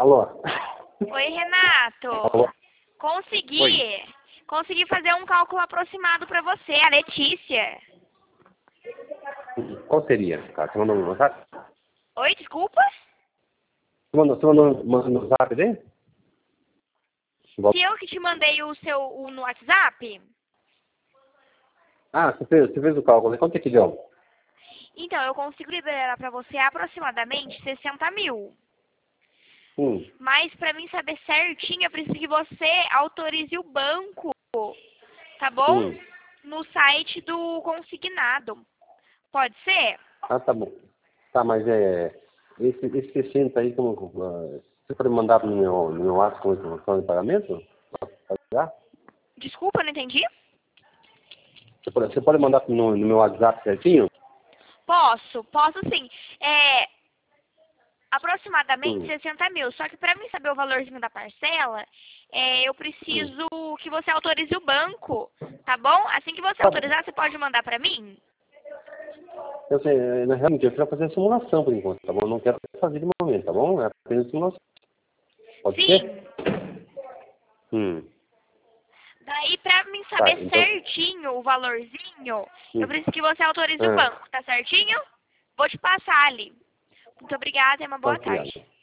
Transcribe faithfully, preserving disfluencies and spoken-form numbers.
Alô? Oi, Renato. Alô? Consegui. Oi. Consegui fazer um cálculo aproximado para você, a Letícia. Qual seria, cara? Você mandou no WhatsApp? Oi, desculpa? Você mandou, você mandou, mandou no WhatsApp dele? Se eu que te mandei o seu o, no WhatsApp? Ah, você fez, você fez o cálculo. Quanto é que deu? Então, eu consigo liberar para você aproximadamente sessenta mil. Hum. Mas para mim saber certinho, eu preciso que você autorize o banco, tá bom? Hum. No site do consignado. Pode ser? Ah, tá bom. Tá, mas é... Esse, esse sessenta aí, como, uh, você pode mandar no meu, no meu WhatsApp com informação de pagamento? Pra pagar? Desculpa, eu não entendi? Você pode, você pode mandar no, no meu WhatsApp certinho? Posso, posso sim. É aproximadamente Hum. sessenta mil. Só que para mim saber o valorzinho da parcela, é, eu preciso Hum. que você autorize o banco, tá bom? Assim que você Tá bom. autorizar, você pode mandar para mim? Eu sei, é, na realmente, eu quero fazer a simulação por enquanto, tá bom? Eu não quero fazer de momento, tá bom? É apenas simulação. Pode Sim. ser? Hum. Daí, pra mim Tá, saber então... certinho o valorzinho, eu Hum. preciso que você autorize o Ah, banco, tá certinho? Vou te passar ali. Muito obrigada e uma tá, boa obrigado. tarde.